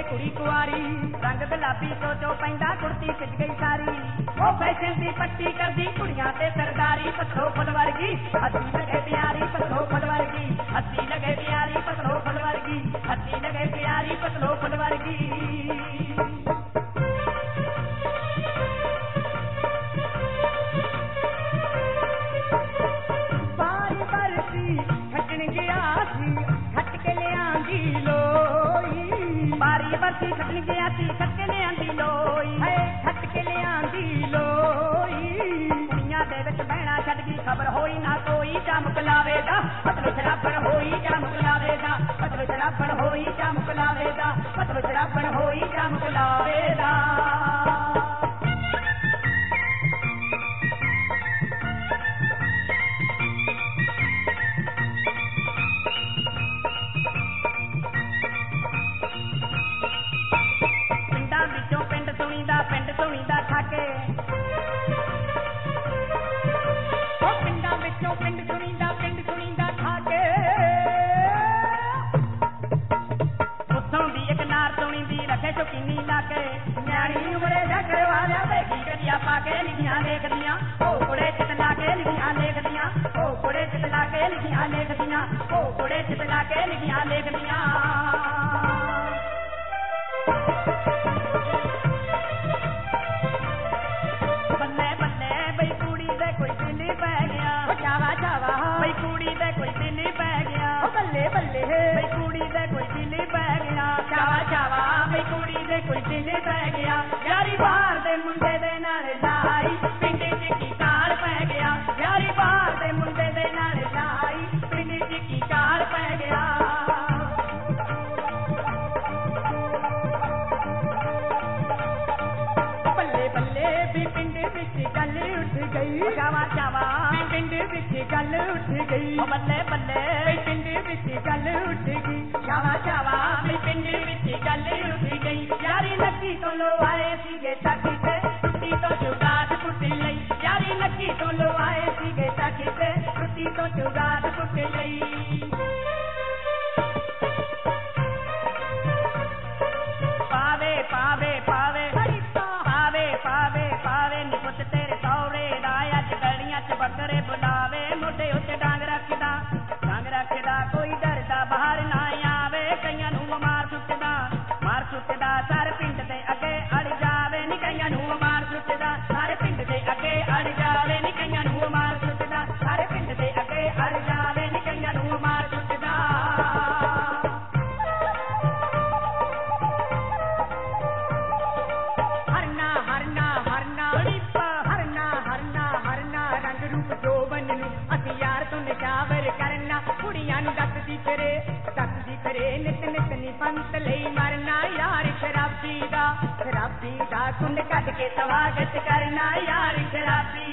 कुड़ी कुआरी रंग गुलाबी सोचो पैंदा कुर्ती खिच गई सारी वो फैशन दी पट्टी कर दी कुड़ियां ते सरदारी पत्थरों फुल वर्गी हसी लगे प्यारी पत्थरों फुल वर्गी हसी लगे प्यारी पत्थरों फुल वर्गी हसी लगे प्यारी पत्थरों फुल वर्गी बरसी खटन गया सी खटके ले आंदी लोई है खटके ले आंदी लोई कुड़ियां दे विच बहना छड्ड गई खबर होई ना कोई चमक लावेगा मतलब शराबण होई चमक लावेगा मतलब शराबण होई चमक लावेगा मतलब शराबण होई चमक लावेगा पाके लिखियां देखदियां ओ कुड़े चित लाके लिखियां देखदियां ओ कुड़े चित लाके लिखियां देखदियां ओ कुड़े चित लाके लिखियां देखदियां बल्ले बल्ले बई कुड़ी दे कोई दिल पै गया चावा चावा बई कुड़ी दे कोई दिल पै गया बल्ले बल्ले बई कुड़ी दे कोई दिल पै गया चावा चावा बई कुड़ी दे कोई दिल पै गया यारी बाहर दे मुंडे दे चावा चावा पिंड विच गल उठ गई बल्ले बल्ले पिंड विच गल उठ गई चावा चावा पिंड विच गल उठ गई यारी नक्की तो लो आए सीगे ताकी ते टुटी तो जुगाड़ टुट लई यारी नक्की तो लो आए सीगे ताकी ते टुटी तो जुगाड़ टुट लई पावे पावे पावे पावे पावे पावे निपुत तेरे सौरे बकरे बुलावे मोटे उत्ते डांग रखदा कोई डरदा बाहर ना आवे कईयां नूं मार सुੱਟਦਾ सारे पिंड दे अगे अड़ जावे नी कईयां नूं मार सुੱਟਦਾ सारे पिंड दे अगे अड़ जावे नी कईयां नूं मार सुੱਟਦਾ सारे पिंड दे अगे अड़ जावे नी कईयां नूं मार सुੱਟਦਾ हरना हरना हरना हरना हरना हरना रंग रूप जोबन नूं असीं यार तो निजावर करना कुड़ियां नूं डकदी फिरे नित नित नी पंत लई मरना यार शराबी दा कुंड कट के स्वागत करना यार शराबी